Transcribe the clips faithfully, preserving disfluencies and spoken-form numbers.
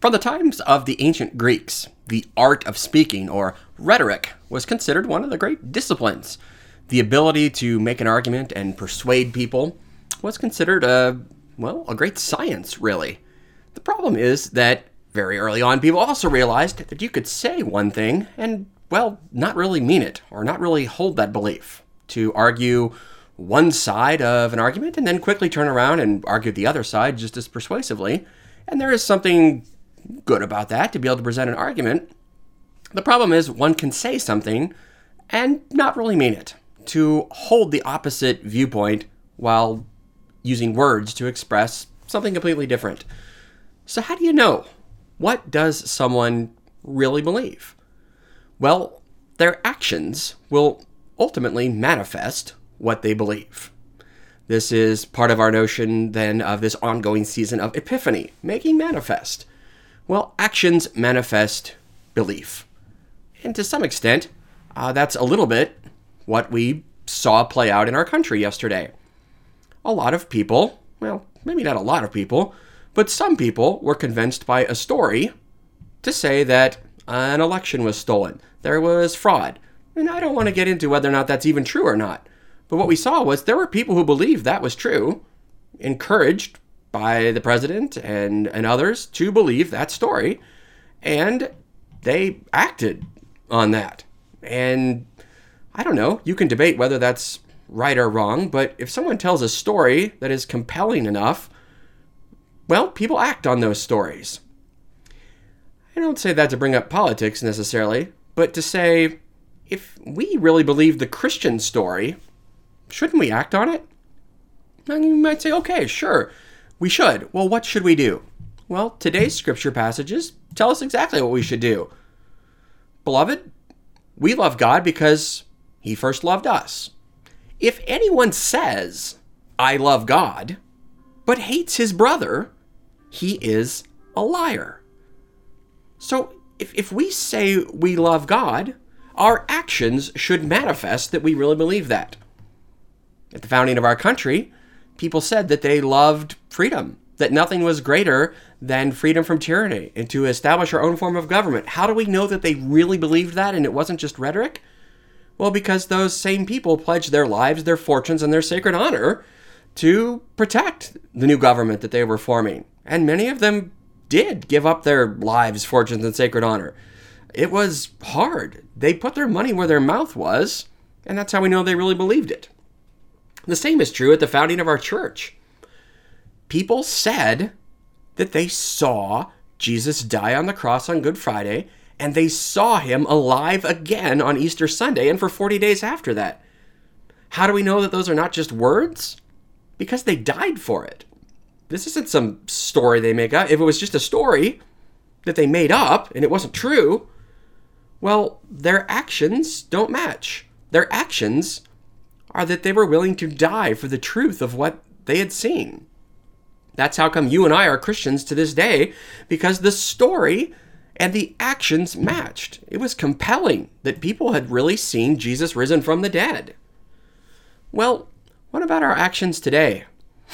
From the times of the ancient Greeks, the art of speaking, or rhetoric, was considered one of the great disciplines. The ability to make an argument and persuade people was considered a, well, a great science, really. The problem is that very early on, people also realized that you could say one thing and, well, not really mean it, or not really hold that belief. To argue one side of an argument and then quickly turn around and argue the other side just as persuasively. And there is something good about that, to be able to present an argument. The problem is one can say something and not really mean it, to hold the opposite viewpoint while using words to express something completely different. So how do you know? What does someone really believe? Well, their actions will ultimately manifest what they believe. This is part of our notion then of this ongoing season of Epiphany, making manifest. Well, actions manifest belief. And to some extent, uh, that's a little bit what we saw play out in our country yesterday. A lot of people, well, maybe not a lot of people, but some people were convinced by a story to say that an election was stolen. There was fraud. And I don't want to get into whether or not that's even true or not. But what we saw was there were people who believed that was true, encouraged by the president and, and others to believe that story, and they acted on that. And I don't know, you can debate whether that's right or wrong, but if someone tells a story that is compelling enough, well, people act on those stories. I don't say that to bring up politics necessarily, but to say, if we really believe the Christian story, shouldn't we act on it? And you might say, okay, sure, we should. Well, what should we do? Well, today's scripture passages tell us exactly what we should do. Beloved, we love God because He first loved us. If anyone says, I love God, but hates his brother, he is a liar. So if, if we say we love God, our actions should manifest that we really believe that. At the founding of our country, people said that they loved freedom, that nothing was greater than freedom from tyranny, and to establish our own form of government. How do we know that they really believed that and it wasn't just rhetoric? Well, because those same people pledged their lives, their fortunes, and their sacred honor to protect the new government that they were forming. And many of them did give up their lives, fortunes, and sacred honor. It was hard. They put their money where their mouth was, and that's how we know they really believed it. The same is true at the founding of our church. People said that they saw Jesus die on the cross on Good Friday, and they saw Him alive again on Easter Sunday and for forty days after that. How do we know that those are not just words? Because they died for it. This isn't some story they make up. If it was just a story that they made up and it wasn't true, well, their actions don't match. Their actions are that they were willing to die for the truth of what they had seen. That's how come you and I are Christians to this day, because the story and the actions matched. It was compelling that people had really seen Jesus risen from the dead. Well, what about our actions today?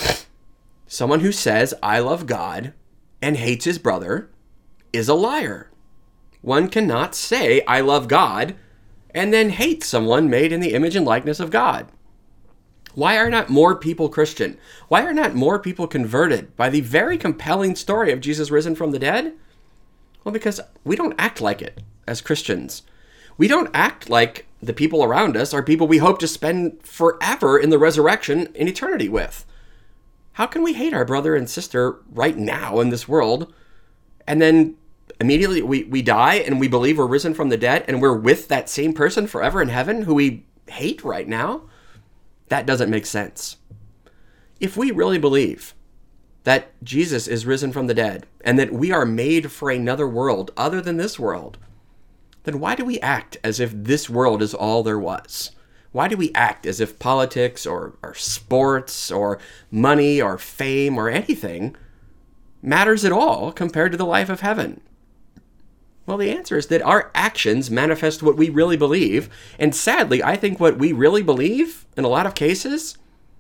Someone who says, I love God, and hates his brother is a liar. One cannot say, I love God, and then hate someone made in the image and likeness of God. Why are not more people Christian? Why are not more people converted by the very compelling story of Jesus risen from the dead? Well, because we don't act like it as Christians. We don't act like the people around us are people we hope to spend forever in the resurrection in eternity with. How can we hate our brother and sister right now in this world, and then immediately we, we die and we believe we're risen from the dead and we're with that same person forever in heaven who we hate right now? That doesn't make sense. If we really believe that Jesus is risen from the dead and that we are made for another world other than this world, then why do we act as if this world is all there was? Why do we act as if politics or, or sports or money or fame or anything matters at all compared to the life of heaven? Well, the answer is that our actions manifest what we really believe. And sadly, I think what we really believe in a lot of cases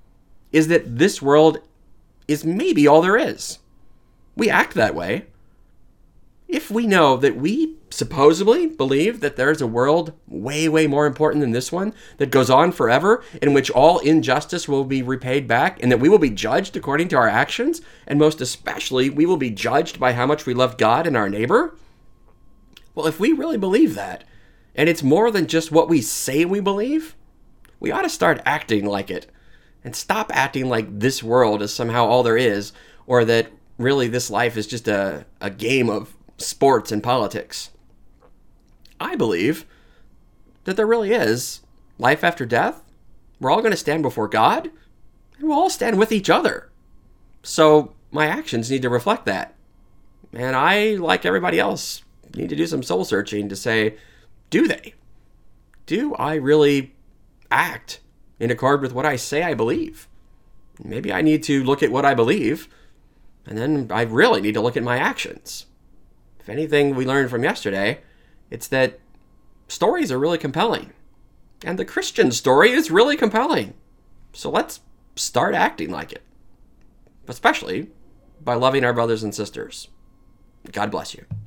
is that this world is maybe all there is. We act that way. If we know that we supposedly believe that there's a world way, way more important than this one that goes on forever, in which all injustice will be repaid back, and that we will be judged according to our actions, and most especially, we will be judged by how much we love God and our neighbor, well, if we really believe that, and it's more than just what we say we believe, we ought to start acting like it, and stop acting like this world is somehow all there is, or that really this life is just a, a game of sports and politics. I believe that there really is life after death. We're all going to stand before God, and we'll all stand with each other. So my actions need to reflect that. And I, like everybody else, need to do some soul searching to say, do they? Do I really act in accord with what I say I believe? Maybe I need to look at what I believe, and then I really need to look at my actions. If anything we learned from yesterday, it's that stories are really compelling. And the Christian story is really compelling. So let's start acting like it. Especially by loving our brothers and sisters. God bless you.